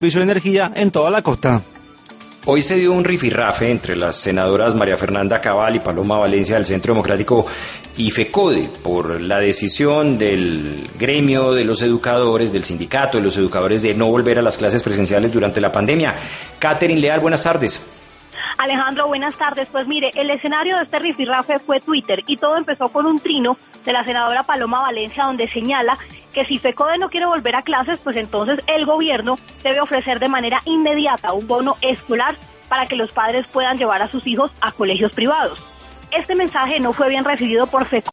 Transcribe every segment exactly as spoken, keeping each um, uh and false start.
y su energía en toda la costa. Hoy se dio un rifirrafe entre las senadoras María Fernanda Cabal y Paloma Valencia del Centro Democrático y FECODE por la decisión del gremio de los educadores, del sindicato de los educadores, de no volver a las clases presenciales durante la pandemia. Catherine Leal, buenas tardes. Alejandro, buenas tardes. Pues mire, el escenario de este rifirrafe fue Twitter y todo empezó con un trino de la senadora Paloma Valencia donde señala que si FECODE no quiere volver a clases, pues entonces el gobierno debe ofrecer de manera inmediata un bono escolar para que los padres puedan llevar a sus hijos a colegios privados. Este mensaje no fue bien recibido por FECODE.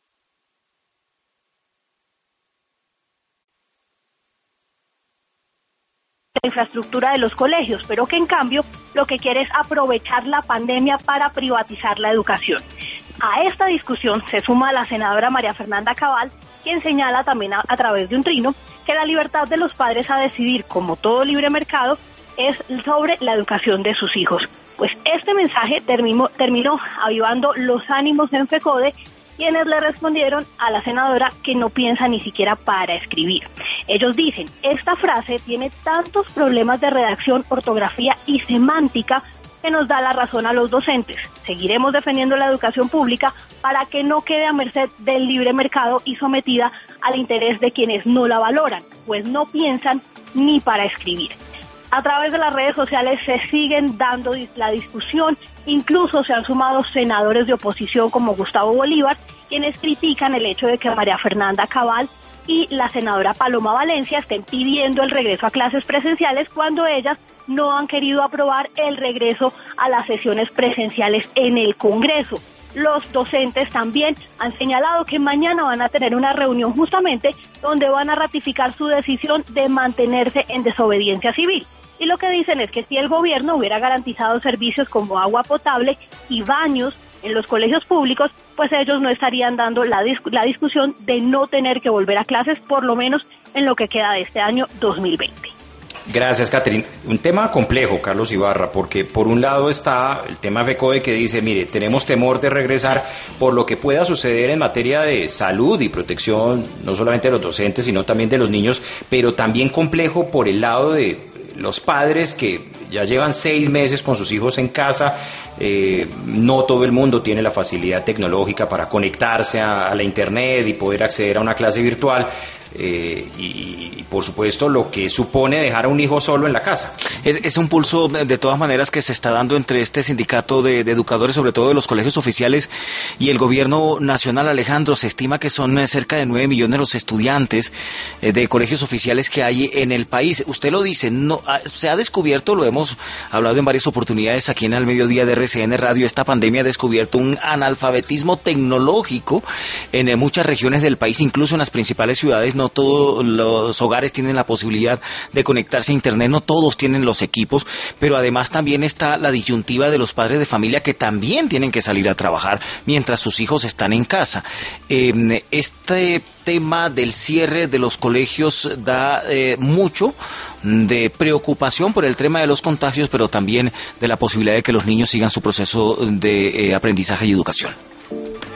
La infraestructura de los colegios, pero que en cambio lo que quiere es aprovechar la pandemia para privatizar la educación. A esta discusión se suma la senadora María Fernanda Cabal, quien señala también a, a través de un trino que la libertad de los padres a decidir, como todo libre mercado, es sobre la educación de sus hijos. Pues este mensaje terminó, terminó avivando los ánimos en FECODE, quienes le respondieron a la senadora que no piensa ni siquiera para escribir. Ellos dicen, esta frase tiene tantos problemas de redacción, ortografía y semántica que nos da la razón a los docentes. Seguiremos defendiendo la educación pública para que no quede a merced del libre mercado y sometida al interés de quienes no la valoran, pues no piensan ni para escribir. A través de las redes sociales se siguen dando la discusión, incluso se han sumado senadores de oposición como Gustavo Bolívar, quienes critican el hecho de que María Fernanda Cabal y la senadora Paloma Valencia estén pidiendo el regreso a clases presenciales cuando ellas no han querido aprobar el regreso a las sesiones presenciales en el Congreso. Los docentes también han señalado que mañana van a tener una reunión justamente donde van a ratificar su decisión de mantenerse en desobediencia civil. Y lo que dicen es que si el gobierno hubiera garantizado servicios como agua potable y baños en los colegios públicos, pues ellos no estarían dando la, dis- la discusión de no tener que volver a clases, por lo menos en lo que queda de este año dos mil veinte. Gracias, Catherine. Un tema complejo, Carlos Ibarra, porque por un lado está el tema FECODE que dice, mire, tenemos temor de regresar por lo que pueda suceder en materia de salud y protección, no solamente de los docentes, sino también de los niños, pero también complejo por el lado de los padres que ya llevan seis meses con sus hijos en casa. Eh, no todo el mundo tiene la facilidad tecnológica para conectarse a, a la internet y poder acceder a una clase virtual. Eh, y, y por supuesto lo que supone dejar a un hijo solo en la casa. Es, es un pulso de todas maneras que se está dando entre este sindicato de, de educadores, sobre todo de los colegios oficiales, y el gobierno nacional. Alejandro, se estima que son cerca de nueve millones los estudiantes eh, de colegios oficiales que hay en el país. Usted lo dice, no se ha descubierto, lo hemos hablado en varias oportunidades aquí en Al Mediodía de R C N Radio, esta pandemia ha descubierto un analfabetismo tecnológico en eh, muchas regiones del país, incluso en las principales ciudades. No todos los hogares tienen la posibilidad de conectarse a internet, no todos tienen los equipos, pero además también está la disyuntiva de los padres de familia que también tienen que salir a trabajar mientras sus hijos están en casa. Eh, este tema del cierre de los colegios da eh, mucho de preocupación por el tema de los contagios, pero también de la posibilidad de que los niños sigan su proceso de eh, aprendizaje y educación.